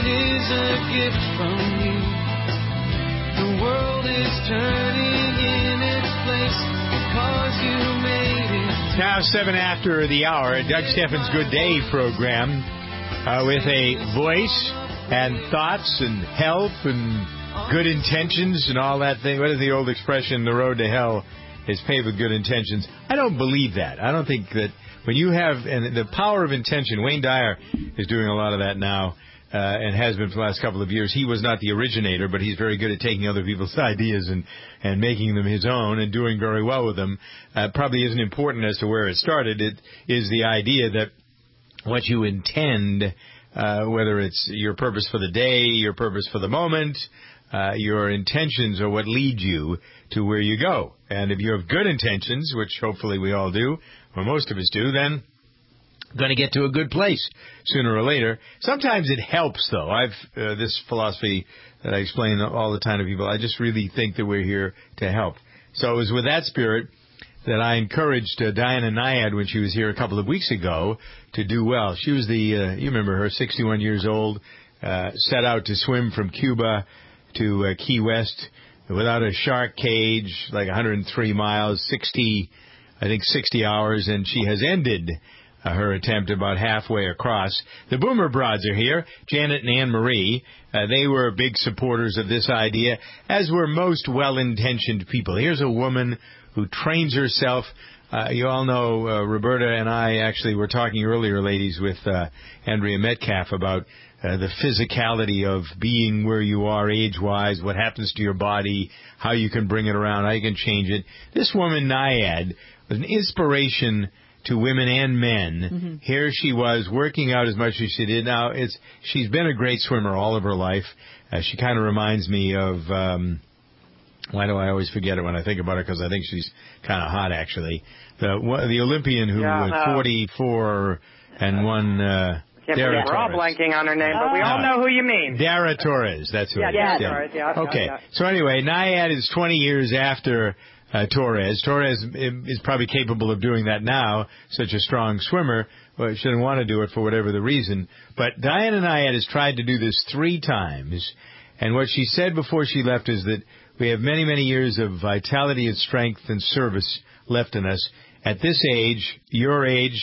it is a gift from you. The world is turning in its place because you made it. Now 7 after the hour, Doug Steffens' Good Day program with a voice and thoughts and help and good intentions and all that thing. What is the old expression? The road to hell is paved with good intentions. I don't believe that. I don't think that when you have and the power of intention. Wayne Dyer is doing a lot of that now and has been for the last couple of years. He was not the originator, but he's very good at taking other people's ideas and making them his own and doing very well with them. Probably isn't important as to where it started. It is the idea that what you intend, whether it's your purpose for the day, your purpose for the moment, your intentions are what lead you to where you go. And if you have good intentions, which hopefully we all do, or most of us do, then going to get to a good place sooner or later. Sometimes it helps, though. I've this philosophy that I explain all the time to people. I just really think that we're here to help. So it was with that spirit that I encouraged Diana Nyad when she was here a couple of weeks ago to do well. She was you remember her, 61 years old, set out to swim from Cuba to Key West without a shark cage, like 103 miles, 60 hours, and she has ended her attempt about halfway across. The Boomer Broads are here, Janet and Anne Marie. They were big supporters of this idea, as were most well-intentioned people. Here's a woman who trains herself. You all know Roberta and I actually were talking earlier, ladies, with Andrea Metcalf about the physicality of being where you are age-wise, what happens to your body, how you can bring it around, how you can change it. This woman, Nyad, was an inspiration to women and men. Mm-hmm. Here she was working out as much as she did. Now, she's been a great swimmer all of her life. She kind of reminds me of, why do I always forget it when I think about her? Because I think she's kind of hot, actually. The Olympian who won 44 and won... We're all blanking on her name, but we all know who you mean. Dara Torres, that's who it is. Yeah, Torres, yeah. Okay, so anyway, Nyad is 20 years after Torres. Torres is probably capable of doing that now, such a strong swimmer. Well, she didn't want to do it for whatever the reason. But Diana Nyad has tried to do this 3 times, and what she said before she left is that we have many, many years of vitality and strength and service left in us. At this age, your age,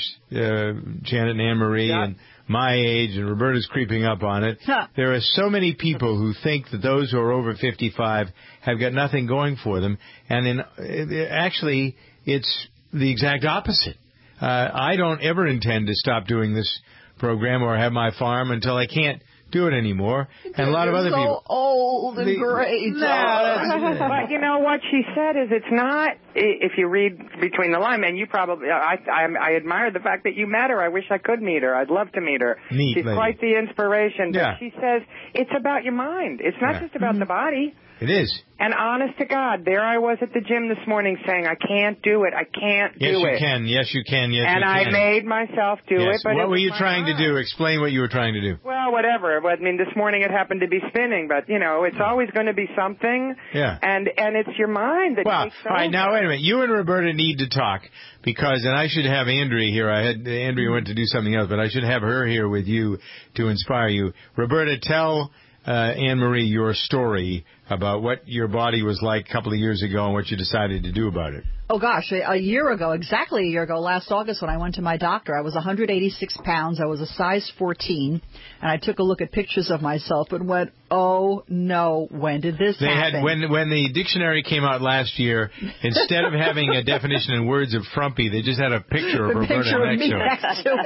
Janet and Anne Marie, and my age, and Roberta's creeping up on it, there are so many people who think that those who are over 55 have got nothing going for them, and actually, it's the exact opposite. I don't ever intend to stop doing this program or have my farm until I can't do it anymore, and a lot of other people. So old and great. But you know what she said is it's not. If you read between the lines, and you probably, I admire the fact that you met her. I wish I could meet her. I'd love to meet her. She's quite the inspiration. But she says it's about your mind. It's not just about the body. It is. And honest to God, there I was at the gym this morning saying, I can't do it. I can't do it. Yes, you can. Yes, you can. And I made myself do it. But what were you trying to do? Explain what you were trying to do. Well, whatever. I mean, this morning it happened to be spinning, but, you know, it's always going to be something. Yeah. And it's your mind that takes over. All right, now, wait a minute. You and Roberta need to talk because, and I should have Andrea here. Andrea went to do something else, but I should have her here with you to inspire you. Roberta, tell Anne Marie your story about what your body was like a couple of years ago and what you decided to do about it. Oh, gosh, exactly a year ago, last August when I went to my doctor, I was 186 pounds. I was a size 14, and I took a look at pictures of myself and went, oh, no, when did this happen? When the dictionary came out last year, instead of having a definition in words of frumpy, they just had a picture of Roberta next to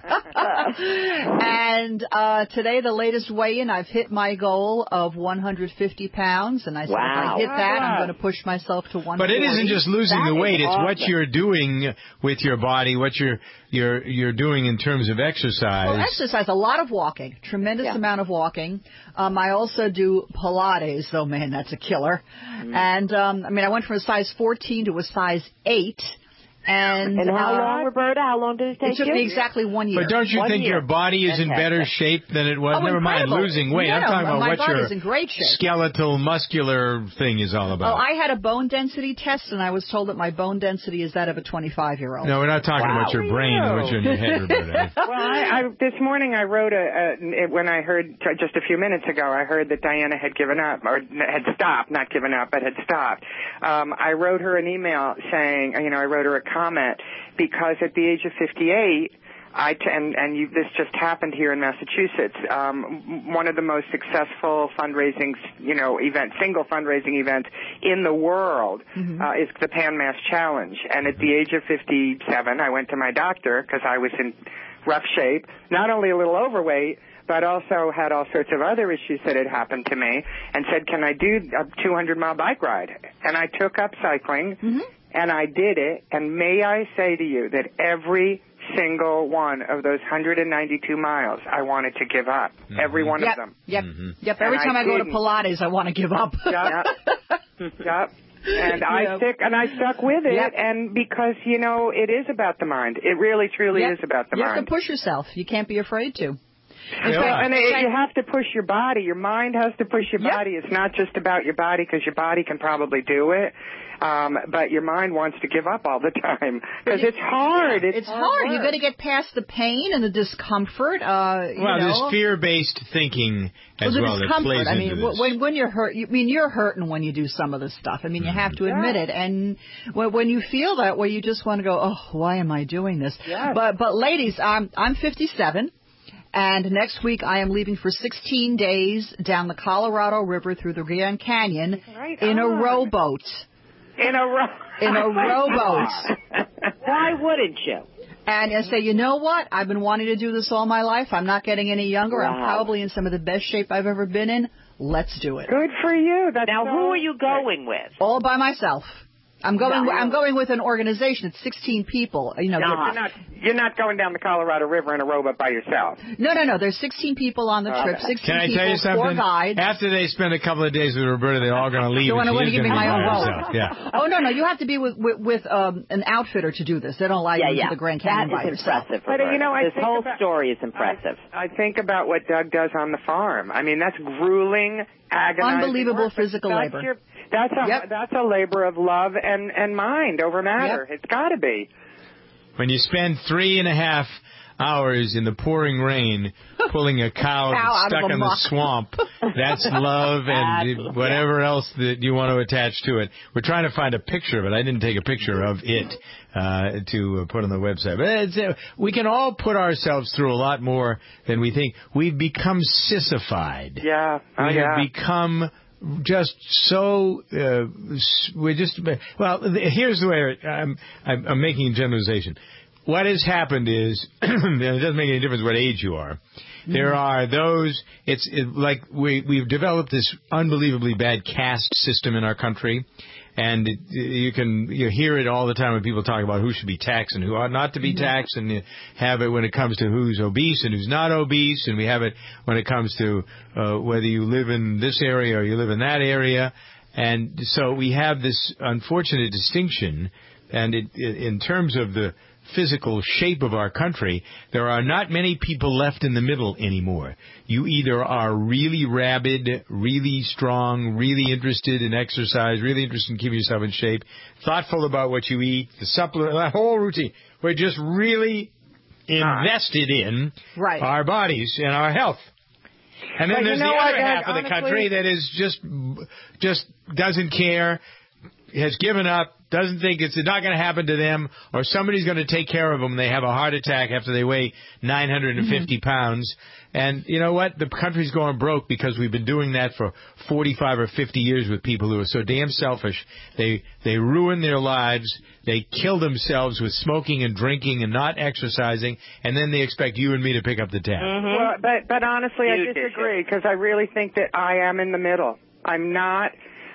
it. And today, the latest weigh-in, I've hit my goal of 150 pounds, and I said if I hit that, I'm going to push myself to 140. But it isn't just losing the weight, it's what you're doing with your body, what you're doing in terms of exercise. Well, exercise, a lot of walking, tremendous amount of walking. I also do Pilates, though, man, that's a killer. And, I went from a size 14 to a size 8. And how long, Roberta? How long did it take you? It took me exactly 1 year. But don't you think your body is in better shape than it was? Never mind losing weight. I'm talking about what your skeletal, muscular thing is all about. Oh, I had a bone density test, and I was told that my bone density is that of a 25-year-old. No, we're not talking about your brain or what's in your head, Roberta. Well, this morning I wrote when I heard just a few minutes ago, I heard that Diana had given up, or had stopped, not given up, but had stopped. I wrote her an email saying, I wrote her a comment, because at the age of 58, this just happened here in Massachusetts. One of the most successful fundraising, single fundraising events in the world is the Pan Mass Challenge. And at the age of 57, I went to my doctor because I was in rough shape, not only a little overweight, but also had all sorts of other issues that had happened to me, and said, can I do a 200-mile bike ride? And I took up cycling, and I did it, and may I say to you that every single one of those 192 miles I wanted to give up. Every one of them. Yep. Every time I go to Pilates, I want to give up. Yep. And I stuck with it, and because, it is about the mind. It really, truly is about the mind. You have to push yourself. You can't be afraid to. And you have to push your body. Your mind has to push your body. It's not just about your body, because your body can probably do it. But your mind wants to give up all the time because it's hard. It's hard. You've got to get past the pain and the discomfort. There's fear-based thinking as well that plays into this. When you're hurt, you're hurting when you do some of this stuff. You have to admit it. And when you feel that way, you just want to go, oh, why am I doing this? Yes. But ladies, I'm 57. And next week I am leaving for 16 days down the Colorado River through the Grand Canyon in a rowboat. In a rowboat. Why wouldn't you? And I say, you know what? I've been wanting to do this all my life. I'm not getting any younger. Wow. I'm probably in some of the best shape I've ever been in. Let's do it. Good for you. Now, who are you going with? All by myself. I'm going with an organization. It's 16 people. You're not going down the Colorado River in a rowboat by yourself. No. There's 16 people on the trip. 16 Can I people, tell you something? 4 guides. After they spend a couple of days with Roberta, they're all going to leave. I want to give me my own boat. Yeah. Oh no, you have to be with an outfitter to do this. They don't allow you into the Grand Canyon by yourself. Impressive. But this whole story is impressive. I think about what Doug does on the farm. That's grueling, agonizing, unbelievable physical labor. That's a labor of love and mind over matter. It's got to be. When you spend 3.5 hours in the pouring rain pulling a cow that's stuck in the swamp, that's love and whatever else that you want to attach to it. We're trying to find a picture of it. I didn't take a picture of it to put on the website. But we can all put ourselves through a lot more than we think. We've become sissified. Yeah. We have become just so we're just here's the way I'm making a generalization. What has happened is it doesn't make any difference what age you are. There are those. It's like we've developed this unbelievably bad caste system in our country, and you hear it all the time when people talk about who should be taxed and who ought not to be taxed, and you have it when it comes to who's obese and who's not obese, and we have it when it comes to whether you live in this area or you live in that area, and so we have this unfortunate distinction, and in terms of the physical shape of our country, there are not many people left in the middle anymore. You either are really rabid, really strong, really interested in exercise, really interested in keeping yourself in shape, thoughtful about what you eat, the supplement, that whole routine. We're just really invested in our bodies and our health. And then there's the other half of the country that is just doesn't care, has given up, doesn't think it's not going to happen to them, or somebody's going to take care of them. They have a heart attack after they weigh 950 pounds. And you know what? The country's going broke because we've been doing that for 45 or 50 years with people who are so damn selfish. They ruin their lives. They kill themselves with smoking and drinking and not exercising, and then they expect you and me to pick up the tab. Well, but honestly, I disagree because I really think that I am in the middle. I'm not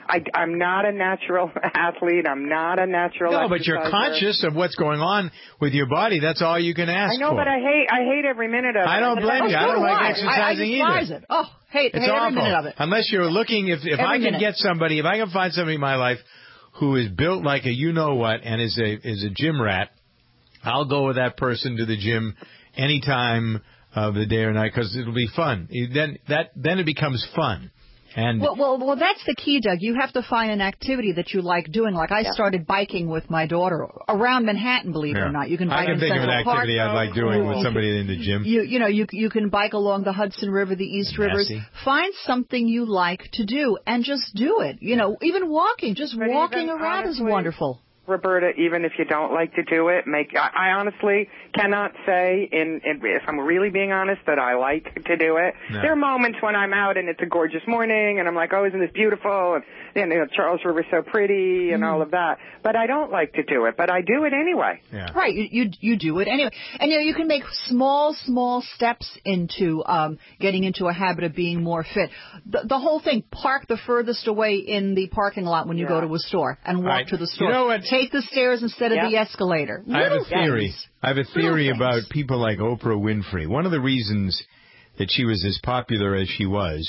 a natural athlete. I'm not a natural exerciser. But you're conscious of what's going on with your body. That's all you can ask for. I know, but I hate every minute of it. I don't blame you. I don't like exercising either. It. Hate it's every awful. minute of it. Unless you're looking, if I can find somebody in my life who is built like a you-know-what and is a gym rat, I'll go with that person to the gym any time of the day or night because it'll be fun. Then it becomes fun. And well, that's the key, Doug. You have to find an activity that you like doing. Like I started biking with my daughter around Manhattan, believe it or not. You can bike in Central Park. I can think of an activity I'd like doing with somebody in the gym. You can bike along the Hudson River, the East Rivers. Find something you like to do and just do it. Even walking, walking around is wonderful. Roberta, even if you don't like to do it, I honestly cannot say, if I'm really being honest, that I like to do it. No. There are moments when I'm out and it's a gorgeous morning and I'm like, oh, isn't this beautiful? And Charles River's so pretty and all of that. But I don't like to do it, but I do it anyway. Yeah. Right, you do it anyway. And you can make small steps into getting into a habit of being more fit. The whole thing, park the furthest away in the parking lot when you go to a store and walk to the store. You know what? Take the stairs instead of the escalator. I have a theory about people like Oprah Winfrey. One of the reasons that she was as popular as she was,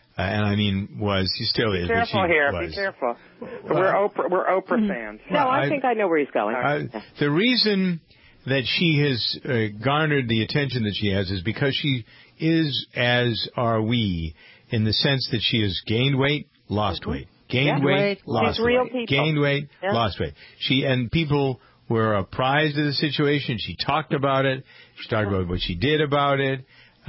she still is. Be careful here. Be careful. We're Oprah fans. No, I think I know where he's going. The reason that she has garnered the attention that she has is because she is, as are we, in the sense that she has gained weight, lost weight. Gained weight, lost weight. Gained weight, lost weight. And people were apprised of the situation. She talked about it. She talked about what she did about it.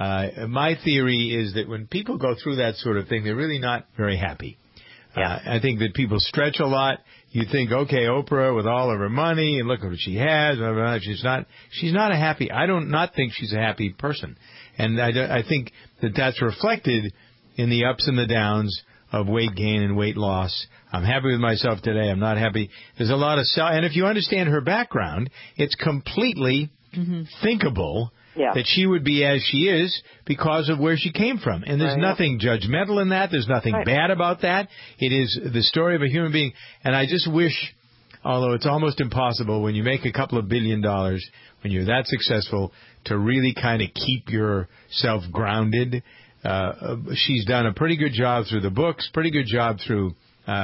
My theory is that when people go through that sort of thing, they're really not very happy. I think that people stretch a lot. You think, okay, Oprah with all of her money and look at what she has. Blah, blah, blah. She's not a happy. I don't not think she's a happy person, and I think that's reflected in the ups and the downs of weight gain and weight loss. I'm happy with myself today. I'm not happy. There's a lot of and if you understand her background, it's completely thinkable that she would be as she is because of where she came from. And there's nothing judgmental in that. There's nothing bad about that. It is the story of a human being. And I just wish, although it's almost impossible when you make a couple of $1 billion, when you're that successful, to really kind of keep yourself grounded. She's done a pretty good job through the books, pretty good job through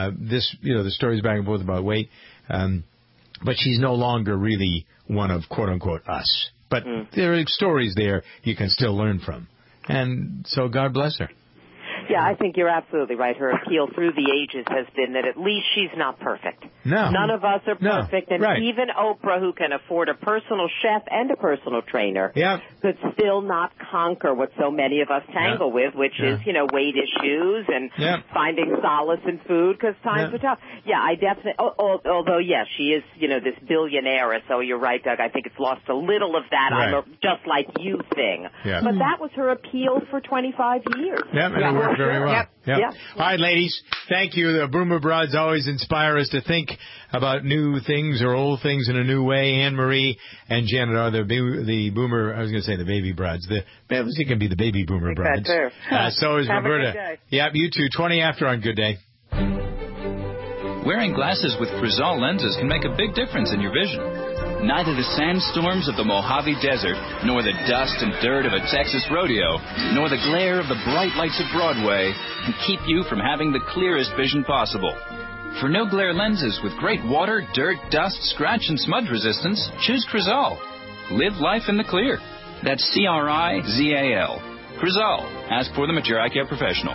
the stories back and forth about weight. But she's no longer really one of, quote unquote, us. But there are stories there you can still learn from. And so God bless her. Yeah, I think you're absolutely right. Her appeal through the ages has been that at least she's not perfect. No. None of us are perfect. And even Oprah, who can afford a personal chef and a personal trainer, could still not conquer what so many of us tangle with, which is, weight issues and finding solace in food because times are tough. Yeah, I definitely, although, she is, this billionaire. So you're right, Doug. I think it's lost a little of that just like you thing. Yeah. But that was her appeal for 25 years. Yeah, and it worked very well. Yep. All right, ladies. Thank you. The Boomer Broads always inspire us to think about new things or old things in a new way. Anne Marie and Janet are the Boomer. I was going to say the Baby Broads. It can be the Baby Boomer Broads. So is Roberta. Yep, you too. 20 after on Good Day. Wearing glasses with Crizal lenses can make a big difference in your vision. Neither the sandstorms of the Mojave Desert, nor the dust and dirt of a Texas rodeo, nor the glare of the bright lights of Broadway can keep you from having the clearest vision possible. For no-glare lenses with great water, dirt, dust, scratch, and smudge resistance, choose Crizal. Live life in the clear. That's C-R-I-Z-A-L. Crizal. Ask for them at your eye care professional.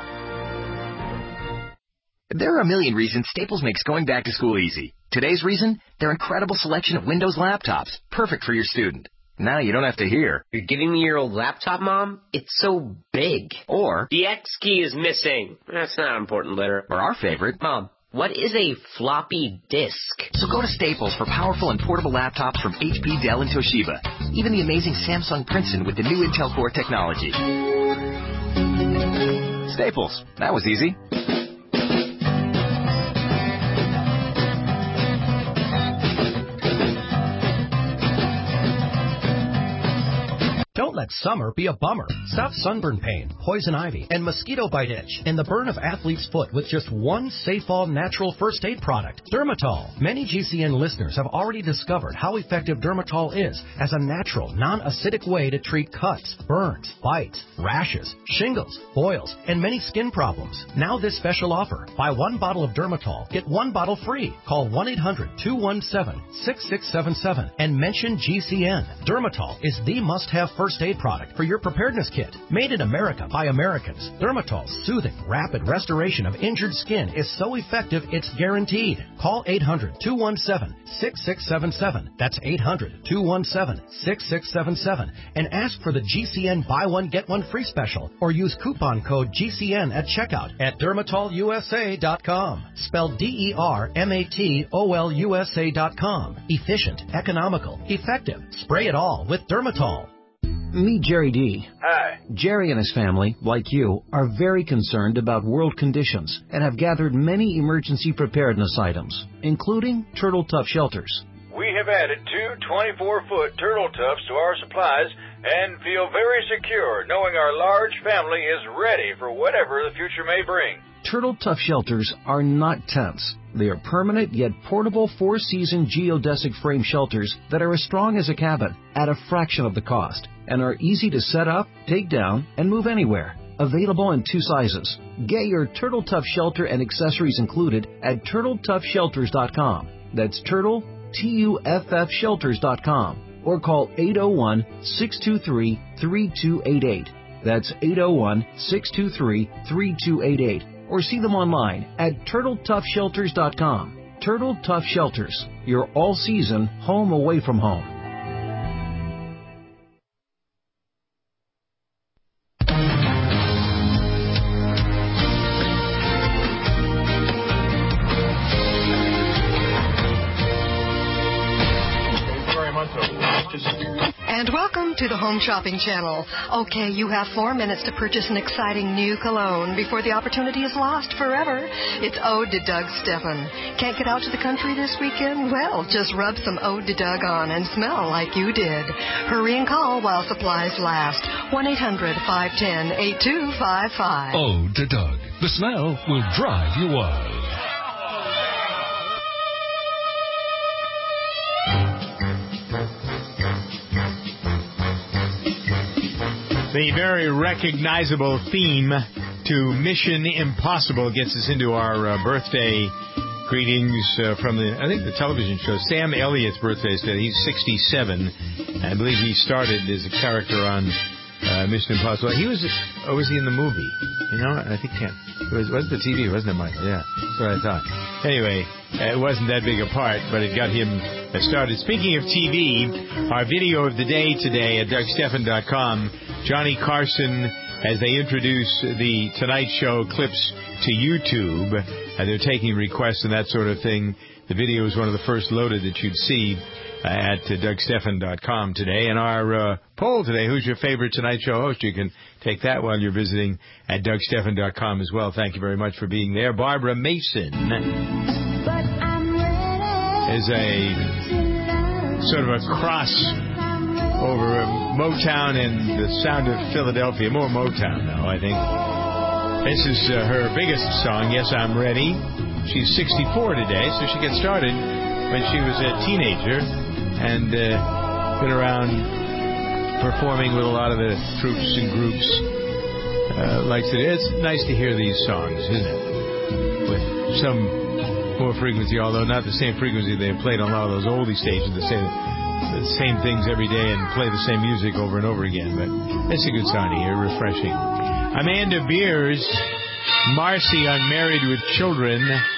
There are a million reasons Staples makes going back to school easy. Today's reason? Their incredible selection of Windows laptops, perfect for your student. Now you don't have to hear, "You're giving me your old laptop, Mom? It's so big." Or, "The X key is missing." That's not important, litter. Or our favorite, "Mom, what is a floppy disk?" So go to Staples for powerful and portable laptops from HP, Dell, and Toshiba. Even the amazing Samsung Princeton with the new Intel Core technology. Staples. That was easy. Don't Don't let summer be a bummer. Stop sunburn pain, poison ivy, and mosquito bite itch, and the burn of athlete's foot with just one Safe All natural first aid product, Dermatol. Many GCN listeners have already discovered how effective Dermatol is as a natural, non-acidic way to treat cuts, burns, bites, rashes, shingles, boils, and many skin problems. Now this special offer. Buy 1 bottle of Dermatol, get 1 bottle free. Call 1-800-217-6677 and mention GCN. Dermatol is the must-have first aid product for your preparedness kit. Made in America by Americans, Dermatol's soothing, rapid restoration of injured skin is so effective it's guaranteed. Call 800-217-6677. That's 800-217-6677 and ask for the GCN Buy One Get One Free special or use coupon code GCN at checkout at DermatolUSA.com. Spelled DermatolUSA.com. Efficient, economical, effective. Spray it all with Dermatol. Meet Jerry D. Hi. Jerry and his family, like you, are very concerned about world conditions and have gathered many emergency preparedness items, including Turtle Tough shelters. We have added 2 24-foot Turtle Toughs to our supplies and feel very secure knowing our large family is ready for whatever the future may bring. Turtle Tough shelters are not tents. They are permanent yet portable 4-season geodesic frame shelters that are as strong as a cabin at a fraction of the cost and are easy to set up, take down, and move anywhere. Available in 2 sizes. Get your Turtle Tough shelter and accessories included at TurtleToughShelters.com. That's Turtle, TUFF Shelters.com. Or call 801-623-3288. That's 801-623-3288. Or see them online at TurtleToughShelters.com. Turtle Tough Shelters, your all-season home away from home. And welcome to the Home Shopping Channel. Okay, you have 4 minutes to purchase an exciting new cologne before the opportunity is lost forever. It's Ode to Doug Stephan. Can't get out to the country this weekend? Well, just rub some Ode to Doug on and smell like you did. Hurry and call while supplies last. 1-800-510-8255. Ode to Doug. The smell will drive you wild. The very recognizable theme to Mission Impossible gets us into our birthday greetings from the television show. Sam Elliott's birthday today. He's 67. I believe he started as a character on Mission Impossible. He was he in the movie? You know, I think it wasn't the TV, wasn't it, Michael? Yeah, that's what I thought. Anyway, it wasn't that big a part, but it got him started. Speaking of TV, our video of the day today at DougStephan.com, Johnny Carson, as they introduce the Tonight Show clips to YouTube, they're taking requests and that sort of thing. The video is one of the first loaded that you'd see at DougStephan.com today. And our poll today, who's your favorite Tonight Show host? You can take that while you're visiting at DougStephan.com as well. Thank you very much for being there. Barbara Mason is a sort of a cross over Motown and the sound of Philadelphia. More Motown, though, I think. This is her biggest song, Yes, I'm Ready. She's 64 today, so she gets started when she was a teenager and been around performing with a lot of the troops and groups like today. It's nice to hear these songs, isn't it? With some more frequency, although not the same frequency they played on a lot of those oldie stations that say the same things every day and play the same music over and over again. But it's a good song to hear, refreshing. Amanda Beers, Marcy on Married with Children,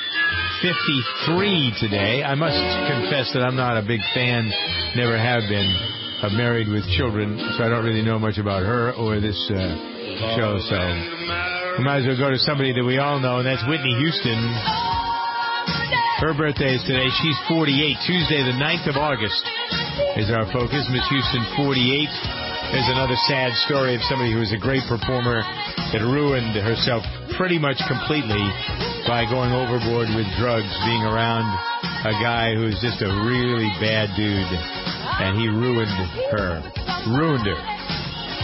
53 today. I must confess that I'm not a big fan, never have been, of Married with Children, so I don't really know much about her or this show. So we might as well go to somebody that we all know, and that's Whitney Houston. Her birthday is today. She's 48. Tuesday, the 9th of August is our focus. Miss Houston, 48. There's another sad story of somebody who was a great performer that ruined herself pretty much completely by going overboard with drugs, being around a guy who's just a really bad dude, and he ruined her.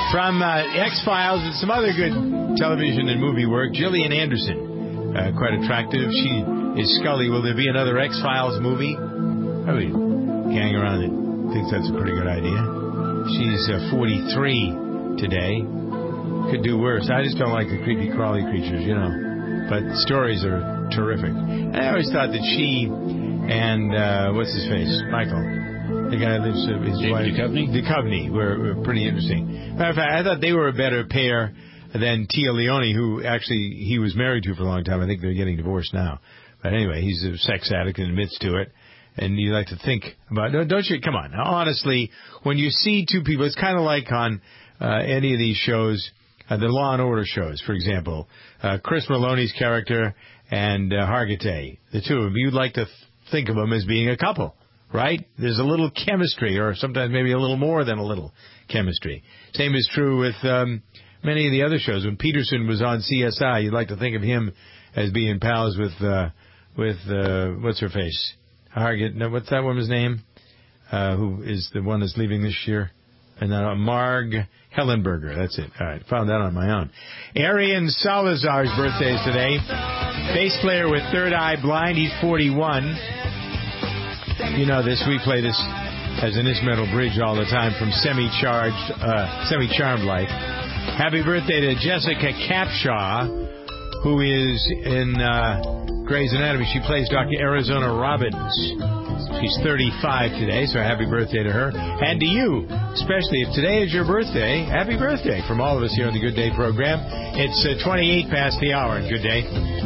From X-Files and some other good television and movie work, Gillian Anderson, quite attractive. She is Scully. Will there be another X-Files movie? Probably gang around that thinks that's a pretty good idea. She's 43 today. Could do worse. I just don't like the creepy crawly creatures, you know. But stories are terrific. And I always thought that she and what's his face, Michael. The guy who lives his wife, Duchovny, were pretty interesting. Matter of fact, I thought they were a better pair than Tia Leone, who actually he was married to for a long time. I think they're getting divorced now. But anyway, he's a sex addict and admits to it. And you like to think about, don't you? Come on. Honestly, when you see two people, it's kind of like on any of these shows, the Law and Order shows, for example. Chris Maloney's character and Hargitay, the two of them, you'd like to think of them as being a couple. Right? There's a little chemistry, or sometimes maybe a little more than a little chemistry. Same is true with many of the other shows. When Peterson was on CSI, you'd like to think of him as being pals with what's her face? What's that woman's name? Who is the one that's leaving this year? And Marg Hellenberger. That's it. All right. Found that on my own. Arian Salazar's birthday is today. Bass player with Third Eye Blind. He's 41. You know this. We play this as an instrumental bridge all the time from Semi-Charmed Life. Happy birthday to Jessica Capshaw, who is in Grey's Anatomy. She plays Dr. Arizona Robbins. She's 35 today, so happy birthday to her. And to you, especially if today is your birthday, happy birthday from all of us here on the Good Day program. It's 28 past the hour. Good day.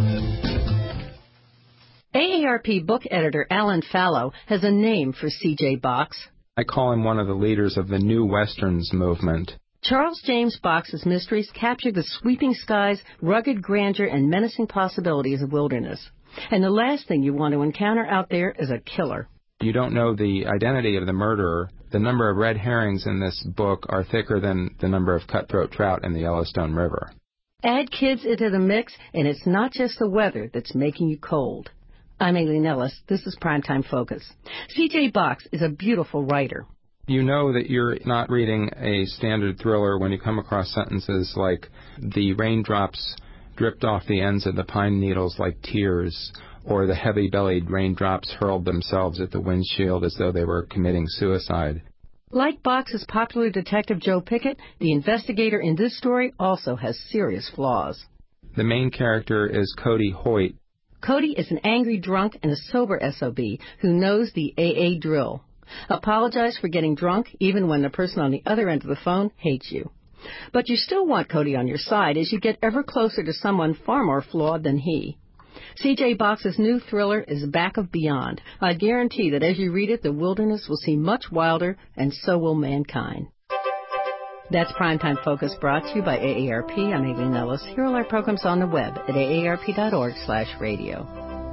AARP book editor Alan Fallow has a name for C.J. Box. I call him one of the leaders of the New Westerns movement. Charles James Box's mysteries capture the sweeping skies, rugged grandeur, and menacing possibilities of wilderness. And the last thing you want to encounter out there is a killer. You don't know the identity of the murderer. The number of red herrings in this book are thicker than the number of cutthroat trout in the Yellowstone River. Add kids into the mix, and it's not just the weather that's making you cold. I'm Aileen Ellis. This is Primetime Focus. C.J. Box is a beautiful writer. You know that you're not reading a standard thriller when you come across sentences like, the raindrops dripped off the ends of the pine needles like tears, or the heavy-bellied raindrops hurled themselves at the windshield as though they were committing suicide. Like Box's popular detective Joe Pickett, the investigator in this story also has serious flaws. The main character is Cody Hoyt. Cody is an angry drunk and a sober SOB who knows the AA drill. Apologize for getting drunk even when the person on the other end of the phone hates you. But you still want Cody on your side as you get ever closer to someone far more flawed than he. C.J. Box's new thriller is Back of Beyond. I guarantee that as you read it, the wilderness will seem much wilder, and so will mankind. That's Primetime Focus, brought to you by AARP. I'm Aileen Ellis. Hear all our programs on the web at aarp.org/radio.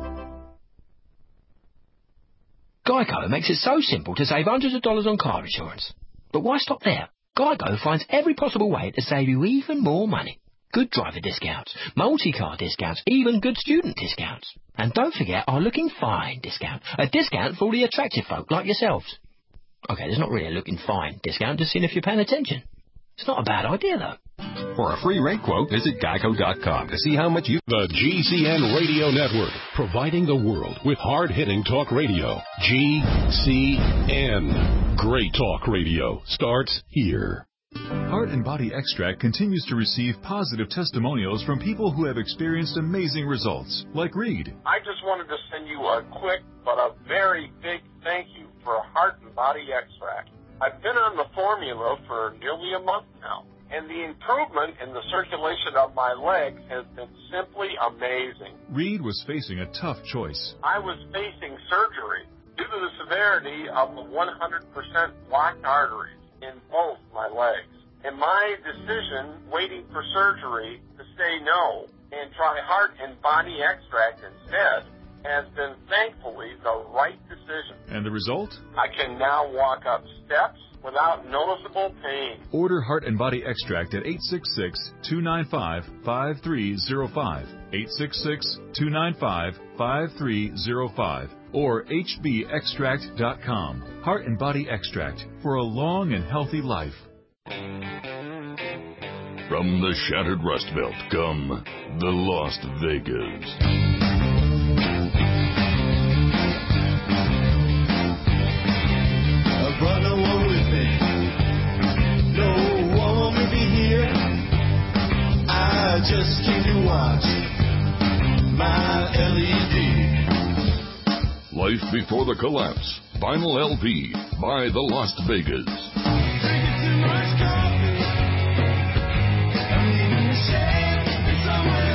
Geico makes it so simple to save hundreds of dollars on car insurance. But why stop there? Geico finds every possible way to save you even more money. Good driver discounts, multi-car discounts, even good student discounts. And don't forget our Looking Fine discount, a discount for all the attractive folk like yourselves. Okay, there's not really a Looking Fine discount, just seeing if you're paying attention. It's not a bad idea, though. For a free rate quote, visit Geico.com to see how much you... The GCN Radio Network, providing the world with hard-hitting talk radio. GCN. Great talk radio starts here. Heart and Body Extract continues to receive positive testimonials from people who have experienced amazing results, like Reed. I just wanted to send you a quick but a very big thank you for Heart and Body Extract. I've been on the formula for nearly a month now, and the improvement in the circulation of my legs has been simply amazing. Reed was facing a tough choice. I was facing surgery due to the severity of the 100% blocked arteries in both my legs. And my decision, waiting for surgery, to say no and try Heart and Body Extract instead, has been thankfully the right decision. And the result? I can now walk up steps without noticeable pain. Order Heart and Body Extract at 866-295-5305, 866-295-5305, or hbextract.com. Heart and Body Extract for a long and healthy life. From the shattered Rust Belt come the Lost Vegas. Brought no one with me. No one with me here. I just came to watch my LED. Life Before the Collapse. Vinyl LP by the Lost Vegas. Drinking too much coffee. I'm leaving the shade somewhere.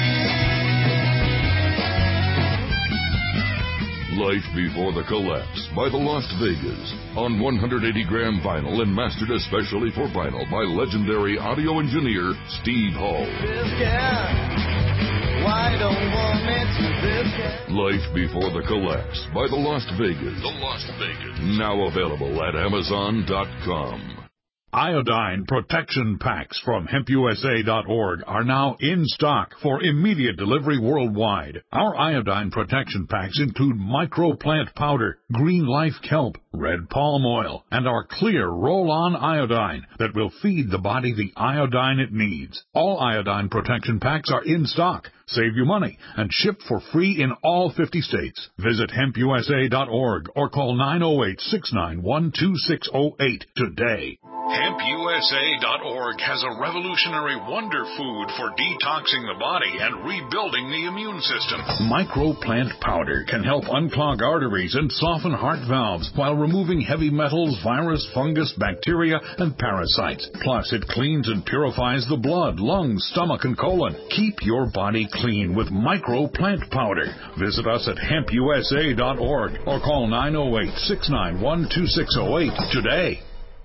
Life Before the Collapse by the Lost Vegas on 180-gram vinyl and mastered especially for vinyl by legendary audio engineer Steve Hall. This guy, why don't want me to this guy? Life Before the Collapse by the Lost Vegas. The Lost Vegas. Now available at Amazon.com. Iodine protection packs from HempUSA.org are now in stock for immediate delivery worldwide. Our iodine protection packs include microplant powder, green life kelp, red palm oil, and our clear roll-on iodine that will feed the body the iodine it needs. All iodine protection packs are in stock, save you money, and ship for free in all 50 states. Visit HempUSA.org or call 908-691-2608 today. HempUSA.org has a revolutionary wonder food for detoxing the body and rebuilding the immune system. Microplant powder can help unclog arteries and soften heart valves while removing heavy metals, virus, fungus, bacteria, and parasites. Plus, it cleans and purifies the blood, lungs, stomach, and colon. Keep your body clean with Microplant powder. Visit us at HempUSA.org or call 908-691-2608 today.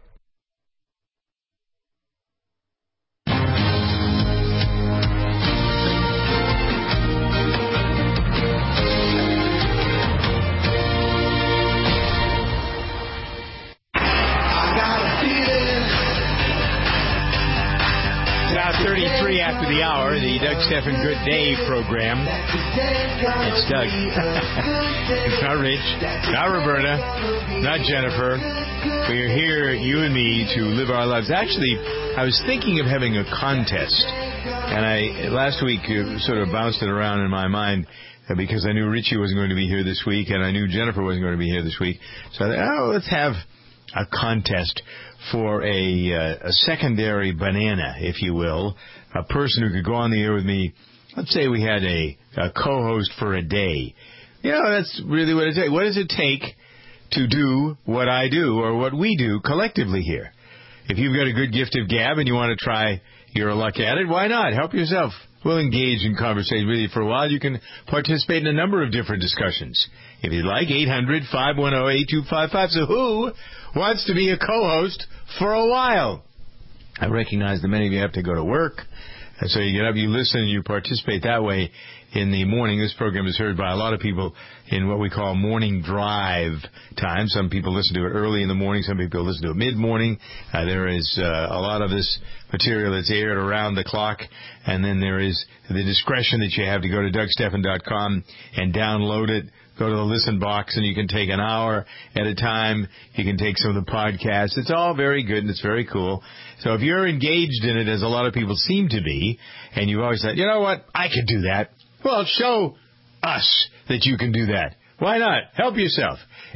After the hour, the Doug Stephan Good Day program. It's Doug. It's not Rich, not Roberta, not Jennifer. We are here, you and me, to live our lives. Actually, I was thinking of having a contest, and I last week sort of bounced it around in my mind because I knew Richie wasn't going to be here this week, and I knew Jennifer wasn't going to be here this week. So I thought, let's have a contest for a secondary banana, if you will, a person who could go on the air with me. Let's say we had a co-host for a day. You know, that's really what it takes. What does it take to do what I do or what we do collectively here? If you've got a good gift of gab and you want to try your luck at it, why not? Help yourself. We'll engage in conversation with you for a while. You can participate in a number of different discussions. If you'd like, 800-510-8255. So who wants to be a co-host for a while? I recognize that many of you have to go to work, and so you get up, you listen, and you participate that way in the morning. This program is heard by a lot of people in what we call morning drive time. Some people listen to it early in the morning. Some people listen to it mid-morning. There is a lot of this material that's aired around the clock, and then there is the discretion that you have to go to DougStephan.com and download it. Go to the listen box, and you can take an hour at a time. You can take some of the podcasts. It's all very good, and it's very cool. So if you're engaged in it, as a lot of people seem to be, and you've always said, you know what, I could do that. Well, show us that you can do that. Why not? Help yourself.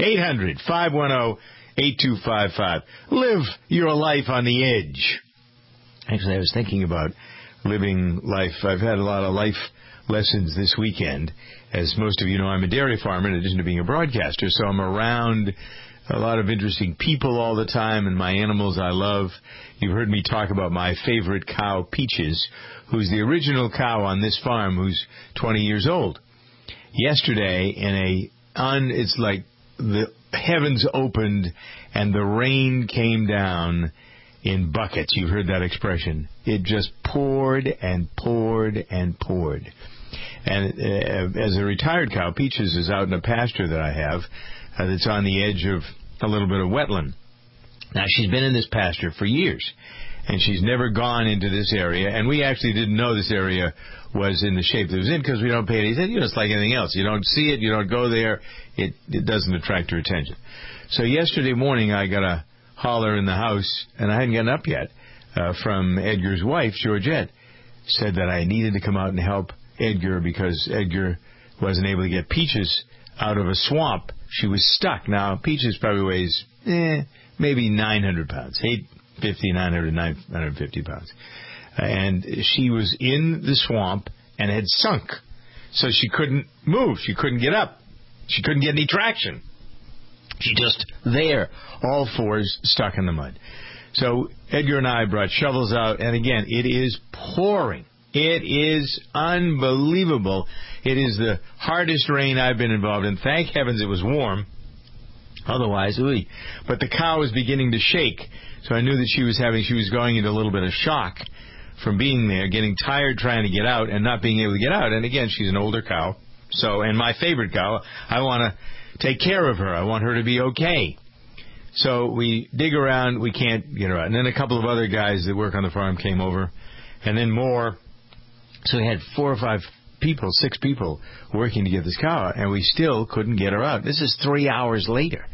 800-510-8255. Live your life on the edge. Actually, I was thinking about living life. I've had a lot of life lessons this weekend. As most of you know, I'm a dairy farmer in addition to being a broadcaster, so I'm around a lot of interesting people all the time, and my animals I love. You've heard me talk about my favorite cow, Peaches, who's the original cow on this farm, who's 20 years old. Yesterday, it's like the heavens opened and the rain came down in buckets. You've heard that expression. It just poured and poured and poured. And as a retired cow, Peaches is out in a pasture that I have that's on the edge of a little bit of wetland. Now, she's been in this pasture for years, and she's never gone into this area. And we actually didn't know this area was in the shape that it was in because we don't pay any attention. You know, it's like anything else. You don't see it. You don't go there. It doesn't attract your attention. So yesterday morning, I got a holler in the house, and I hadn't gotten up yet. from Edgar's wife, Georgette, said that I needed to come out and help Edgar because Edgar wasn't able to get Peaches out of a swamp. She was stuck. Now, Peaches probably weighs maybe 900 pounds, 850, 900, 950 pounds. And she was in the swamp and had sunk. So she couldn't move. She couldn't get up. She couldn't get any traction. She just there, all fours stuck in the mud. So Edgar and I brought shovels out, and again, it is pouring. It is unbelievable. It is the hardest rain I've been involved in. Thank heavens it was warm. Otherwise, ooey. But the cow was beginning to shake, so I knew that she was going into a little bit of shock from being there, getting tired trying to get out and not being able to get out. And again, she's an older cow. And my favorite cow, I want to take care of her. I want her to be okay. So we dig around, we can't get her out. And then a couple of other guys that work on the farm came over, and then more. So we had 4 or 5 people, 6 people working to get this cow out, and we still couldn't get her out. This is 3 hours later.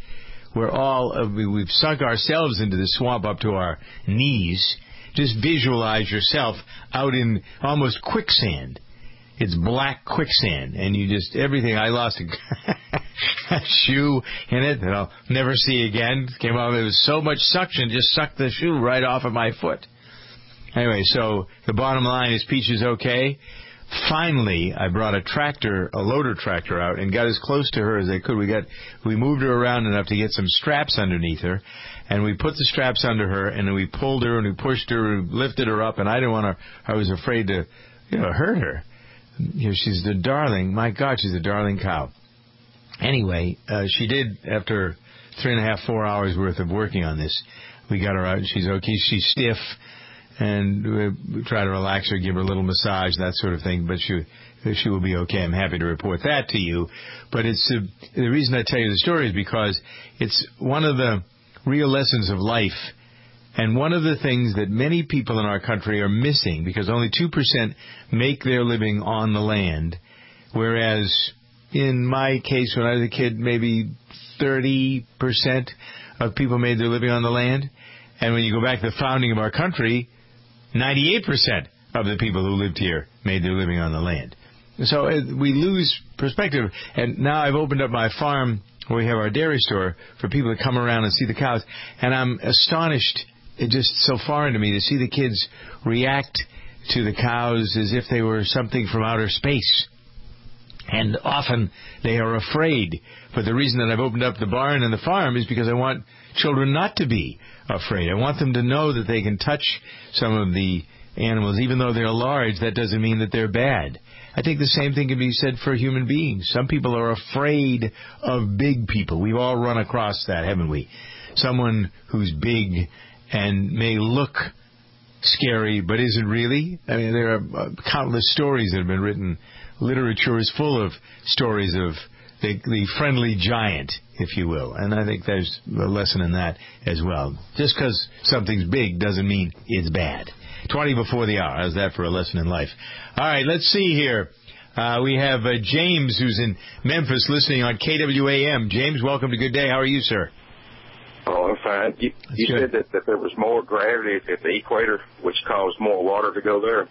We've sunk ourselves into the swamp up to our knees. Just visualize yourself out in almost quicksand. It's black quicksand, and everything. I lost a shoe in it that I'll never see again. Came out, it was so much suction, just sucked the shoe right off of my foot. Anyway, so the bottom line is Peach is okay. Finally, I brought a loader tractor out, and got as close to her as I could. We moved her around enough to get some straps underneath her, and we put the straps under her, and then we pulled her, and we pushed her, and lifted her up, and I was afraid to, hurt her. She's the darling. My God, she's a darling cow. Anyway, she did, after 3.5, 4 hours worth of working on this, we got her out, and she's okay. She's stiff, and we try to relax her, give her a little massage, that sort of thing, but she will be okay. I'm happy to report that to you. But it's the reason I tell you the story is because it's one of the real lessons of life, and one of the things that many people in our country are missing, because only 2% make their living on the land, whereas in my case, when I was a kid, maybe 30% of people made their living on the land. And when you go back to the founding of our country, 98% of the people who lived here made their living on the land. So we lose perspective. And now I've opened up my farm where we have our dairy store for people to come around and see the cows. And I'm astonished, it's just so foreign to me to see the kids react to the cows as if they were something from outer space. And often they are afraid. But the reason that I've opened up the barn and the farm is because I want children not to be afraid. I want them to know that they can touch some of the animals. Even though they're large, that doesn't mean that they're bad. I think the same thing can be said for human beings. Some people are afraid of big people. We've all run across that, haven't we? Someone who's big and may look scary but isn't really. I mean, there are countless stories that have been written. Literature is full of stories of the friendly giant, if you will. And I think there's a lesson in that as well. Just because something's big doesn't mean it's bad. 20 before the hour. How's that for a lesson in life? All right, let's see here. We have James, who's in Memphis, listening on KWAM. James, welcome to Good Day. How are you, sir? Oh, I'm fine. You said that there was more gravity at the equator, which caused more water to go there.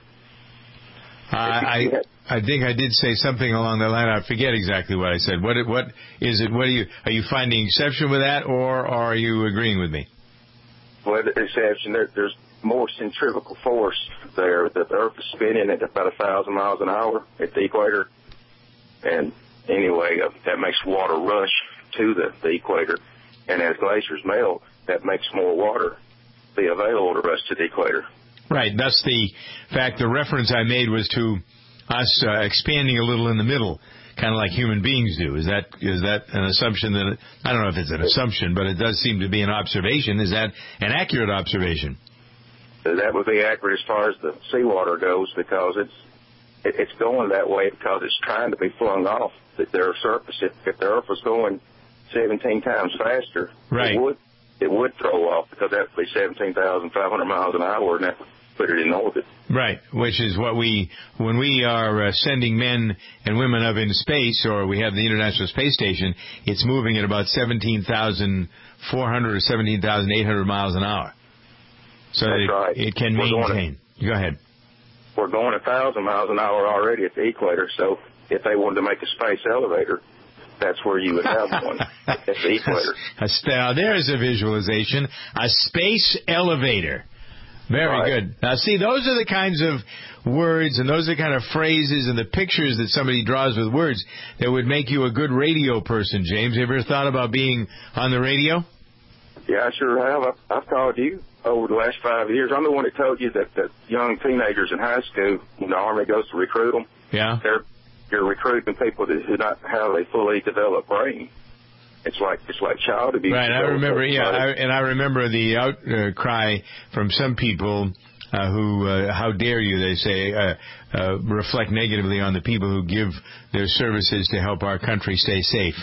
I think I did say something along that line. I forget exactly what I said. What is it? Are you finding exception with that, or are you agreeing with me? Well, the exception, there's more centrifugal force there. The Earth is spinning at about 1,000 miles an hour at the equator, and anyway, that makes water rush to the equator. And as glaciers melt, that makes more water be available to rush to the equator. Right. Thus, the reference I made was to us expanding a little in the middle, kind of like human beings do. Is that an assumption that, I don't know if it's an assumption, but it does seem to be an observation. Is that an accurate observation? That would be accurate as far as the seawater goes, because it's going that way because it's trying to be flung off their surface. If the Earth was going 17 times faster, right, it would throw off, because that would be 17,500 miles an hour, and that would put it in orbit. Right, which is what when we are sending men and women up into space, or we have the International Space Station, it's moving at about 17,400 or 17,800 miles an hour. So that right. It can maintain. Go ahead. We're going 1,000 miles an hour already at the equator, so if they wanted to make a space elevator, that's where you would have one, at the equator. Now, there's a visualization. A space elevator. Very good. Now, see, those are the kinds of words and those are the kind of phrases and the pictures that somebody draws with words that would make you a good radio person, James. Have you ever thought about being on the radio? Yeah, I sure have. I've called you over the last 5 years. I'm the one that told you that young teenagers in high school, when the Army goes to recruit them, you're recruiting people that do not have a fully developed brain. It's like child abuse. Right, I remember. I remember the outcry from some people who, how dare you? They say reflect negatively on the people who give their services to help our country stay safe.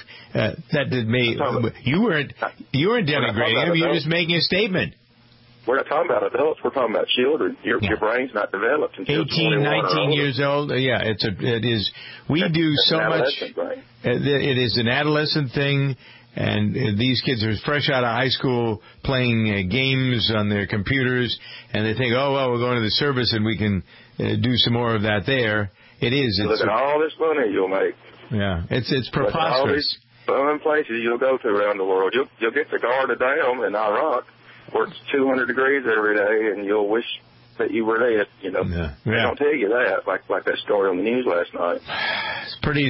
You weren't denigrating them. You're just making a statement. We're not talking about adults. We're talking about children. Your brain's not developed until 18, 19 years old. Yeah, it is. We do so much. Brain. It is an adolescent thing, and these kids are fresh out of high school playing games on their computers, and they think, oh, well, we're going to the service and we can do some more of that there. It is. Look at all this money you'll make. Yeah, it's preposterous. All these fun places you'll go to around the world. You'll get to Garda Dam in Iraq, where it's 200 degrees every day, and you'll wish that you were there. They don't tell you that, like that story on the news last night. It's pretty.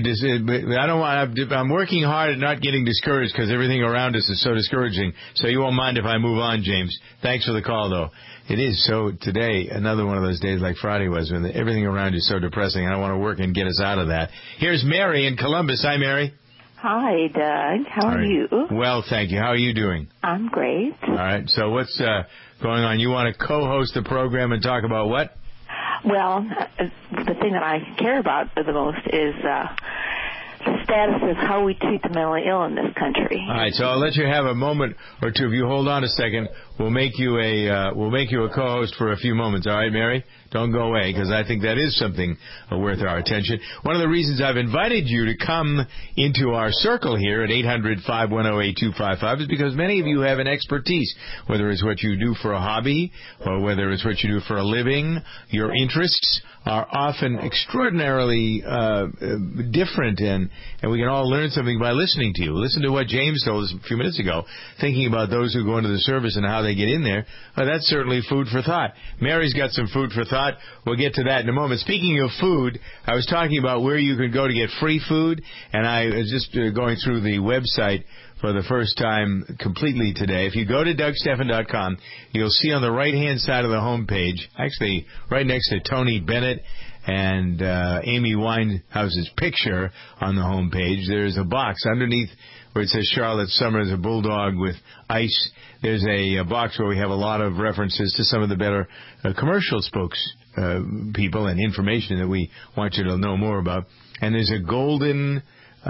I'm working hard at not getting discouraged because everything around us is so discouraging. So you won't mind if I move on, James. Thanks for the call, though. It is so today. Another one of those days like Friday was when everything around you is so depressing. And I want to work and get us out of that. Here's Mary in Columbus. Hi, Mary. Hi, Doug. How are you? Well, thank you. How are you doing? I'm great. All right. So what's going on? You want to co-host the program and talk about what? Well, the thing that I care about the most is the status of how we treat the mentally ill in this country. All right. So I'll let you have a moment or two. If you hold on a second, we'll make you a co-host for a few moments. All right, Mary? Don't go away, because I think that is something worth our attention. One of the reasons I've invited you to come into our circle here at 800-510-8255 is because many of you have an expertise, whether it's what you do for a hobby or whether it's what you do for a living. Your interests are often extraordinarily different, and we can all learn something by listening to you. Listen to what James told us a few minutes ago, thinking about those who go into the service and how they get in there. Well, that's certainly food for thought. Mary's got some food for thought. We'll get to that in a moment. Speaking of food, I was talking about where you can go to get free food, and I was just going through the website for the first time completely today. If you go to DougStephan.com, you'll see on the right-hand side of the home page, actually right next to Tony Bennett and Amy Winehouse's picture on the home page, there's a box underneath where it says Charlotte Summers, a bulldog with ice. There's a box where we have a lot of references to some of the better commercial people and information that we want you to know more about. And there's a golden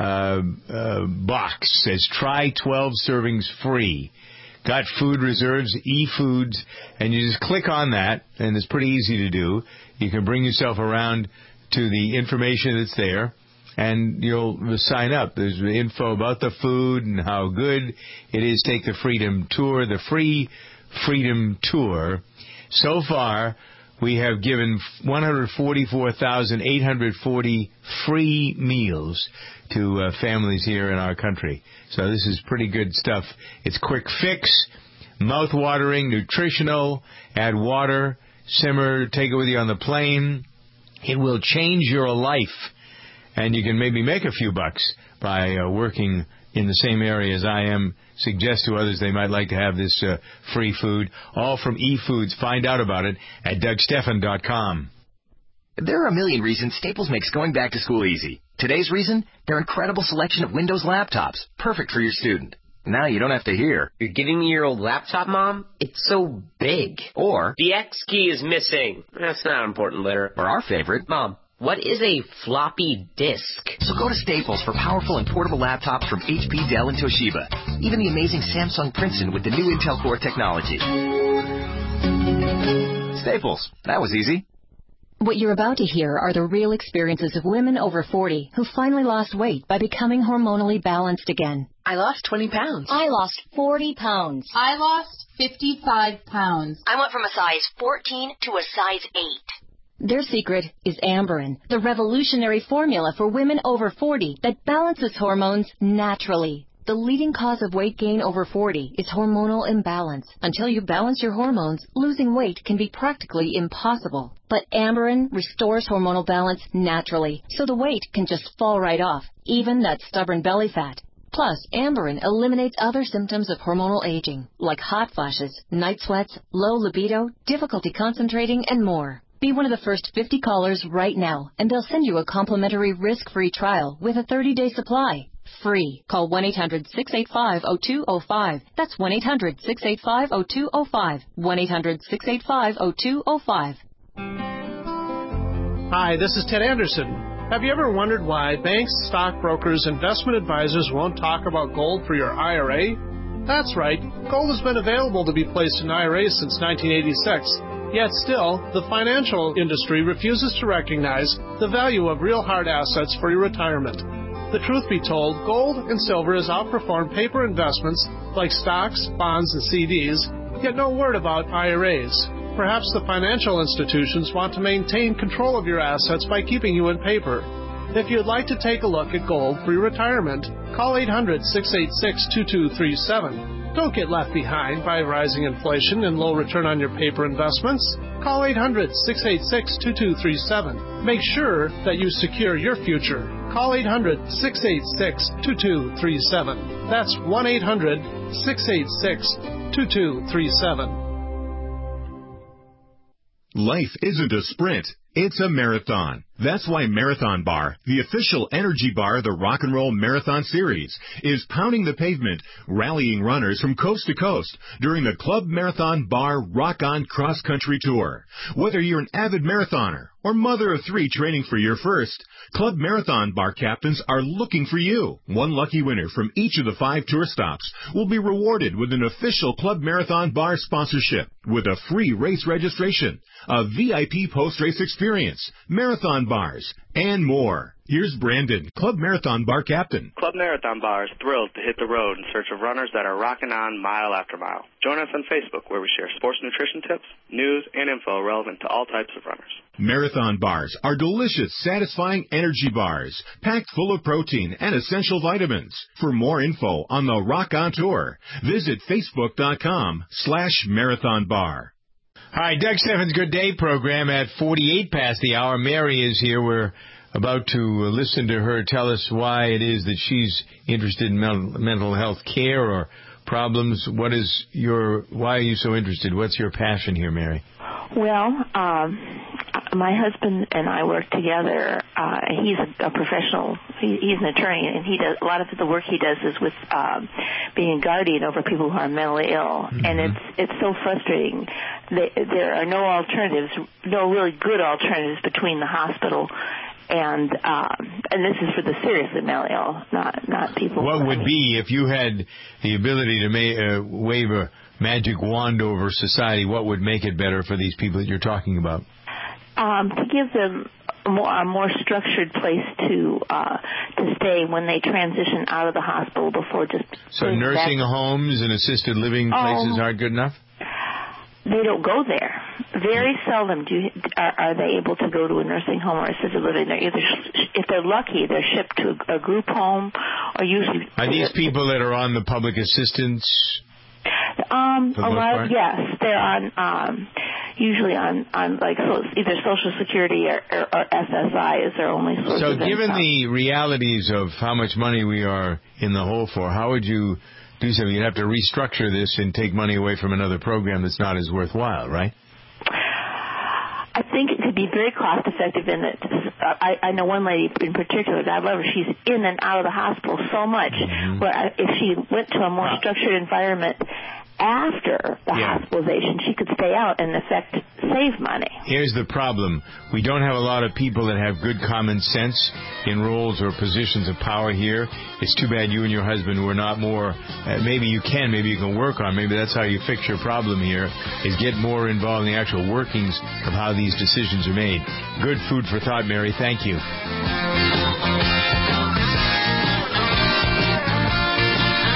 box says try 12 servings free. Got food reserves, eFoods, and you just click on that, and it's pretty easy to do. You can bring yourself around to the information that's there, and you'll sign up. There's info about the food and how good it is. Take the Freedom Tour, the free Freedom Tour. So far, we have given 144,840 free meals to families here in our country. So this is pretty good stuff. It's quick fix, mouth-watering, nutritional, add water, simmer, take it with you on the plane. It will change your life, and you can maybe make a few bucks by working in the same area as I am. Suggest to others they might like to have this free food, all from eFoods. Find out about it at DougStephan.com. There are a million reasons Staples makes going back to school easy. Today's reason? Their incredible selection of Windows laptops, perfect for your student. Now you don't have to hear, "You're giving me your old laptop, Mom? It's so big." Or, "The X key is missing." That's not important, Litter. Or our favorite, "Mom, what is a floppy disk?" So go to Staples for powerful and portable laptops from HP, Dell, and Toshiba. Even the amazing Samsung Princeton with the new Intel Core technology. Staples. That was easy. What you're about to hear are the real experiences of women over 40 who finally lost weight by becoming hormonally balanced again. I lost 20 pounds. I lost 40 pounds. I lost 55 pounds. I went from a size 14 to a size 8. Their secret is Amberin, the revolutionary formula for women over 40 that balances hormones naturally. The leading cause of weight gain over 40 is hormonal imbalance. Until you balance your hormones, losing weight can be practically impossible. But Amberin restores hormonal balance naturally, so the weight can just fall right off, even that stubborn belly fat. Plus, Amberin eliminates other symptoms of hormonal aging, like hot flashes, night sweats, low libido, difficulty concentrating, and more. Be one of the first 50 callers right now, and they'll send you a complimentary risk-free trial with a 30-day supply. Free. Call 1-800-685-0205. That's 1-800-685-0205. 1-800-685-0205. Hi, this is Ted Anderson. Have you ever wondered why banks, stockbrokers, investment advisors won't talk about gold for your IRA? That's right. Gold has been available to be placed in IRAs since 1986. Yet still, the financial industry refuses to recognize the value of real hard assets for your retirement. The truth be told, gold and silver has outperformed paper investments like stocks, bonds, and CDs, yet no word about IRAs. Perhaps the financial institutions want to maintain control of your assets by keeping you in paper. If you'd like to take a look at gold for your retirement, call 800-686-2237. Don't get left behind by rising inflation and low return on your paper investments. Call 800-686-2237. Make sure that you secure your future. Call 800-686-2237. That's 1-800-686-2237. Life isn't a sprint, it's a marathon. That's why Marathon Bar, the official energy bar of the Rock and Roll Marathon Series, is pounding the pavement, rallying runners from coast to coast during the Club Marathon Bar Rock On Cross Country Tour. Whether you're an avid marathoner or mother of 3 training for your first, Club Marathon Bar captains are looking for you. One lucky winner from each of the 5 tour stops will be rewarded with an official Club Marathon Bar sponsorship with a free race registration, a VIP post-race experience, marathon bars, and more. Here's Brandon, Club Marathon Bar captain. Club Marathon Bar is thrilled to hit the road in search of runners that are rocking on mile after mile. Join us on Facebook, where we share sports nutrition tips, news, and info relevant to all types of runners. Marathon bars are delicious, satisfying energy bars, packed full of protein and essential vitamins. For more info on the Rock On Tour, visit facebook.com/marathonbar. Hi, Doug Steffens' Good Day program at 48 past the hour. Mary is here. We're about to listen to her tell us why it is that she's interested in mental health care or problems. Why are you so interested? What's your passion here, Mary? Well, my husband and I work together. He's a professional. He's an attorney, and he does a lot of the work he does is with being a guardian over people who are mentally ill, and it's so frustrating. There are no alternatives, no really good alternatives between the hospital and this is for the seriously mentally ill, not people. What would be if you had the ability to wave a magic wand over society? What would make it better for these people that you're talking about? To give them a more structured place to stay when they transition out of the hospital before just. So nursing homes and assisted living places aren't good enough? They don't go there. Very seldom are they able to go to a nursing home or assisted living. They're either, if they're lucky, they're shipped to a group home, or usually. Are these people that are on the public assistance? Yes, they're on usually on like either Social Security or SSI is their only source of income. So, given the realities of how much money we are in the hole for, how would you do something? You'd have to restructure this and take money away from another program that's not as worthwhile, right? I think it could be very cost effective in that I know one lady in particular, God love her, she's in and out of the hospital so much where if she went to a more structured environment after the hospitalization, she could stay out and in effect save money. Here's the problem. We don't have a lot of people that have good common sense in roles or positions of power here. It's too bad you and your husband were not more, maybe you can work on, maybe that's how you fix your problem here, is get more involved in the actual workings of how these decisions are made. Good food for thought, Mary. Thank you.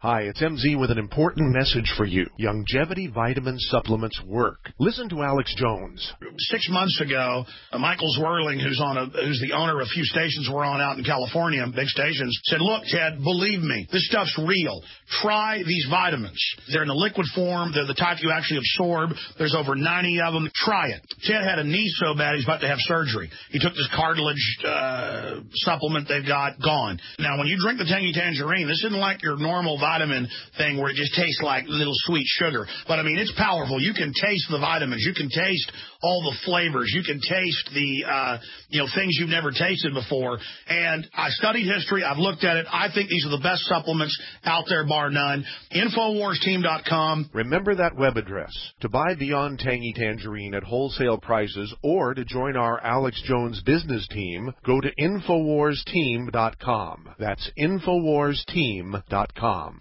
Hi, it's MZ with an important message for you. Longevity vitamin supplements work. Listen to Alex Jones. 6 months ago, Michael Zwirling, who's the owner of a few stations we're on out in California, big stations, said, look, Ted, believe me, this stuff's real. Try these vitamins. They're in a liquid form. They're the type you actually absorb. There's over 90 of them. Try it. Ted had a knee so bad he's about to have surgery. He took this cartilage supplement they've got, gone. Now, when you drink the Tangy Tangerine, this isn't like your normal vitamin thing where it just tastes like little sweet sugar. But, I mean, it's powerful. You can taste the vitamins. You can taste all the flavors. You can taste the, things you've never tasted before. And I studied history. I've looked at it. I think these are the best supplements out there, bar none. InfoWarsTeam.com. Remember that web address. To buy Beyond Tangy Tangerine at wholesale prices or to join our Alex Jones business team, go to InfoWarsTeam.com. That's InfoWarsTeam.com.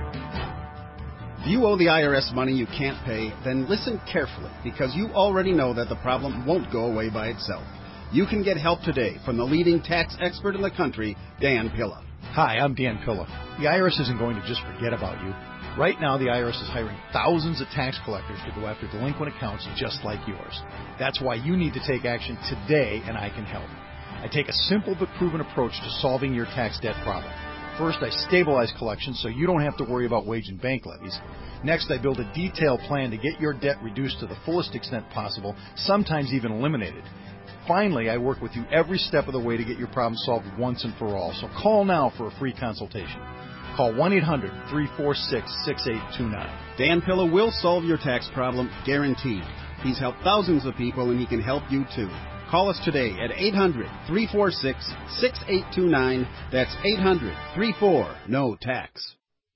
If you owe the IRS money you can't pay, then listen carefully, because you already know that the problem won't go away by itself. You can get help today from the leading tax expert in the country, Dan Pilla. Hi, I'm Dan Pilla. The IRS isn't going to just forget about you. Right now, the IRS is hiring thousands of tax collectors to go after delinquent accounts just like yours. That's why you need to take action today, and I can help. I take a simple but proven approach to solving your tax debt problem. First, I stabilize collections so you don't have to worry about wage and bank levies. Next, I build a detailed plan to get your debt reduced to the fullest extent possible, sometimes even eliminated. Finally, I work with you every step of the way to get your problem solved once and for all. So call now for a free consultation. Call 1-800-346-6829. Dan Pilla will solve your tax problem, guaranteed. He's helped thousands of people, and he can help you too. Call us today at 800-346-6829. That's 800-34-NO-TAX.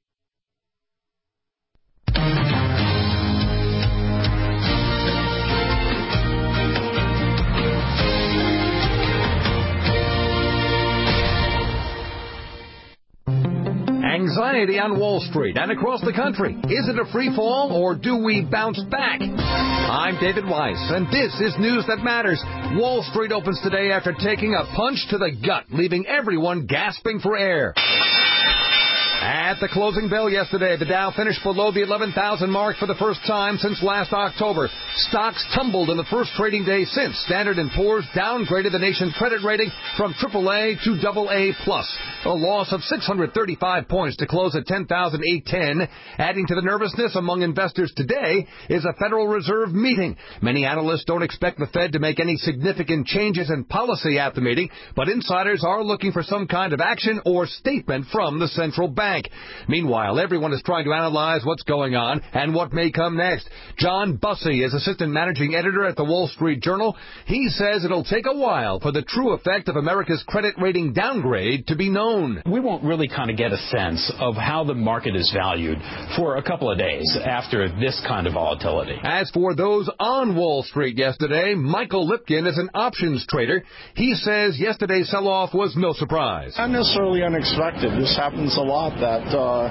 Anxiety on Wall Street and across the country. Is it a free fall or do we bounce back? I'm David Weiss, and this is News That Matters. Wall Street opens today after taking a punch to the gut, leaving everyone gasping for air. At the closing bell yesterday, the Dow finished below the 11,000 mark for the first time since last October. Stocks tumbled in the first trading day since Standard & Poor's downgraded the nation's credit rating from AAA to AA+. A loss of 635 points to close at 10,810. Adding to the nervousness among investors today is a Federal Reserve meeting. Many analysts don't expect the Fed to make any significant changes in policy at the meeting, but insiders are looking for some kind of action or statement from the central bank. Meanwhile, everyone is trying to analyze what's going on and what may come next. John Bussey is assistant managing editor at the Wall Street Journal. He says it'll take a while for the true effect of America's credit rating downgrade to be known. We won't really kind of get a sense of how the market is valued for a couple of days after this kind of volatility. As for those on Wall Street yesterday, Michael Lipkin is an options trader. He says yesterday's sell-off was no surprise. Not necessarily unexpected. This happens a lot that,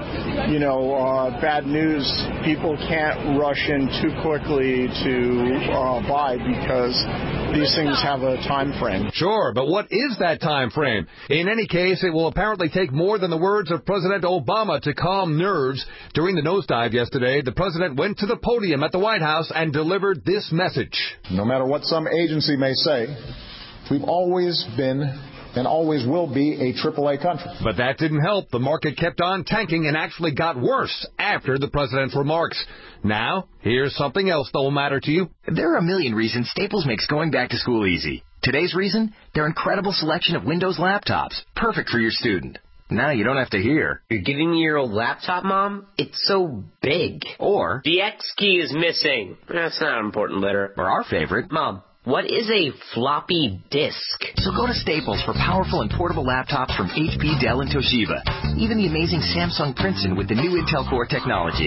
bad news, people can't rush in too quickly to buy because these things have a time frame. Sure, but what is that time frame? In any case, it will apparently take more than the words of President Obama to calm nerves. During the nosedive yesterday, the president went to the podium at the White House and delivered this message. No matter what some agency may say, we've always been and always will be a AAA country. But that didn't help. The market kept on tanking and actually got worse after the president's remarks. Now, here's something else that will matter to you. There are a million reasons Staples makes going back to school easy. Today's reason? Their incredible selection of Windows laptops, perfect for your student. Now you don't have to hear. You're getting your old laptop, Mom? It's so big. Or, the X key is missing. That's not an important letter. Or our favorite, Mom, what is a floppy disk? So go to Staples for powerful and portable laptops from HP, Dell, and Toshiba. Even the amazing Samsung Princeton with the new Intel Core technology.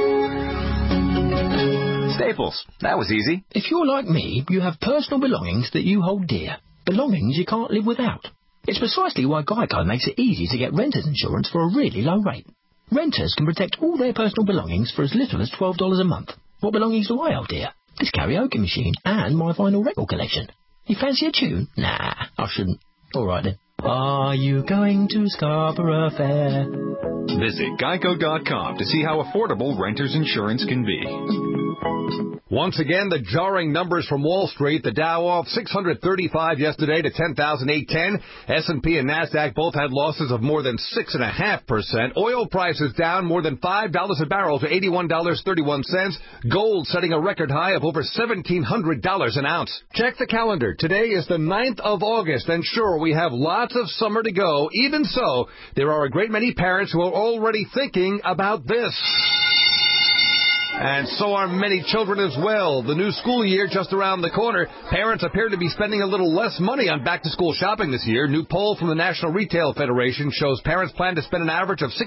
Staples. That was easy. If you're like me, you have personal belongings that you hold dear. Belongings you can't live without. It's precisely why Geico makes it easy to get renter's insurance for a really low rate. Renters can protect all their personal belongings for as little as $12 a month. What belongings do I hold dear? This karaoke machine and my vinyl record collection. You fancy a tune? Nah, I shouldn't. All right then. Are you going to Scarborough Fair? Visit geico.com to see how affordable renter's insurance can be. Once again, the jarring numbers from Wall Street. The Dow off 635 yesterday to 10,810. S&P and NASDAQ both had losses of more than 6.5%. Oil prices down more than $5 a barrel to $81.31. Gold setting a record high of over $1,700 an ounce. Check the calendar. Today is the 9th of August, and sure, we have lots of summer to go. Even so, there are a great many parents who are already thinking about this. And so are many children as well. The new school year just around the corner. Parents appear to be spending a little less money on back-to-school shopping this year. New poll from the National Retail Federation shows parents plan to spend an average of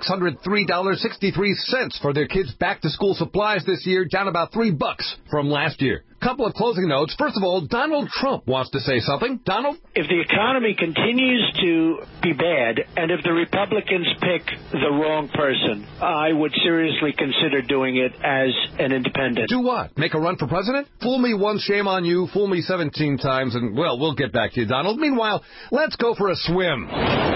$603.63 for their kids' back-to-school supplies this year, down about $3 from last year. Couple of closing notes. First of all, Donald Trump wants to say something. Donald? If the economy continues to be bad, and if the Republicans pick the wrong person, I would seriously consider doing it as an independent. Do what? Make a run for president? Fool me once, shame on you. Fool me 17 times, and, well, we'll get back to you, Donald. Meanwhile, let's go for a swim.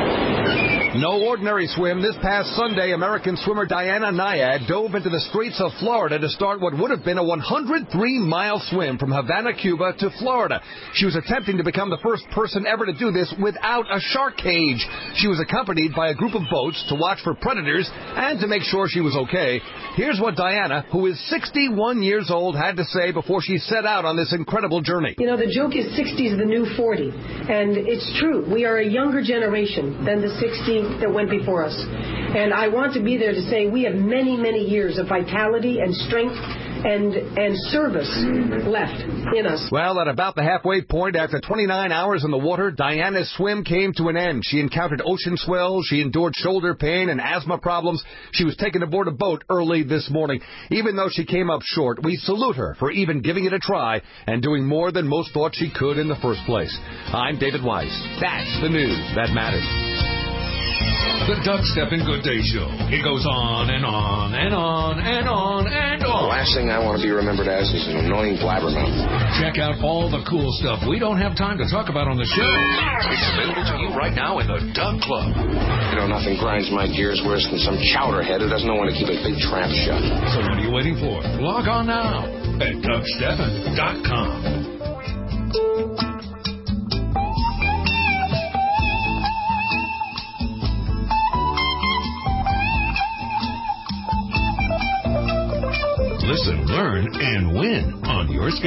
No ordinary swim. This past Sunday, American swimmer Diana Nyad dove into the streets of Florida to start what would have been a 103-mile swim from Havana, Cuba to Florida. She was attempting to become the first person ever to do this without a shark cage. She was accompanied by a group of boats to watch for predators and to make sure she was okay. Here's what Diana, who is 61 years old, had to say before she set out on this incredible journey. You know, the joke is 60 is the new 40. And it's true. We are a younger generation than the 60 that went before us. And I want to be there to say we have many, many years of vitality and strength and service left in us. Well, at about the halfway point, after 29 hours in the water, Diana's swim came to an end. She encountered ocean swells, she endured shoulder pain and asthma problems. She was taken aboard a boat early this morning. Even though she came up short, we salute her for even giving it a try and doing more than most thought she could in the first place. I'm David Weiss. That's the news that matters. The Doug Stephan Good Day Show. It goes on and on and on and on and on. The last thing I want to be remembered as is an annoying blabbermouth. Check out all the cool stuff we don't have time to talk about on the show. It's available to you right now in the Doug Club. You know, nothing grinds my gears worse than some chowderhead who doesn't know when to keep a big trap shut. So what are you waiting for? Log on now at DougStephan.com. Listen, learn, and win on your schedule.